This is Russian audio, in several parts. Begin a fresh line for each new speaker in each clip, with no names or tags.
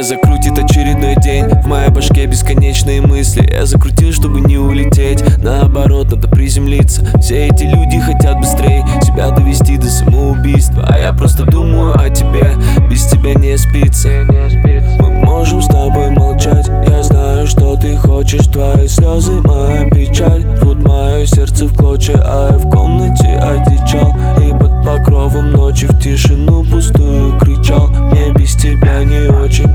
закрутит очередной день. В моей башке бесконечные мысли. Я закрутил, чтобы не улететь. Наоборот, надо приземлиться. Все эти люди хотят быстрее себя довести до самоубийства. А я просто думаю о тебе. Без тебя не спится. Мы можем с тобой молчать. Я знаю, что ты хочешь. Твои слезы, моя печаль рвут мое сердце в клочья. А я в комнате одичал и под покровом ночи в тишину пустую кричал. Мне без тебя не очень.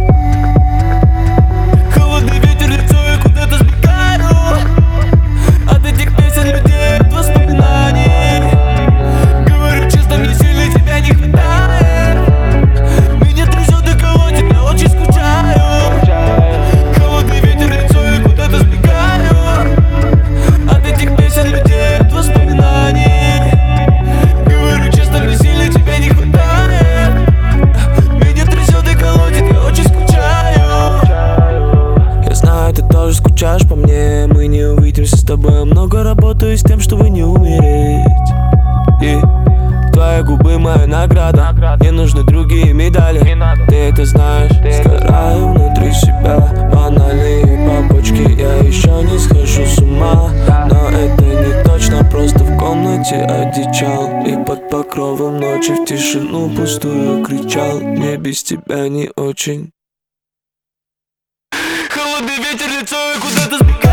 Холодный ветер, лицо, я куда-то сбегаю от этих песен, людей, от воспоминаний. Говорю честно, мне сильно тебя не хватает. Меня трясет и колотит, я очень скучаю. Холодный ветер, лицо, я куда-то сбегаю от этих песен, людей, от воспоминаний. Говорю честно, мне сильно тебя не хватает. Меня трясет и колотит, я очень скучаю. Я знаю, ты тоже скучаешь по мне. Мы не увидимся с тобой. Много работаю с тем, чтобы не умереть. И твои губы моя награда. Мне нужны другие медали. Ты это знаешь. Сгораю внутри себя. Банальные побочки. Я еще не схожу с ума. Но это не точно. Просто в комнате одичал и под покровом ночи в тишину пустую кричал. Мне без тебя не очень. Холодный ветер, лицо, и куда-то сбегает.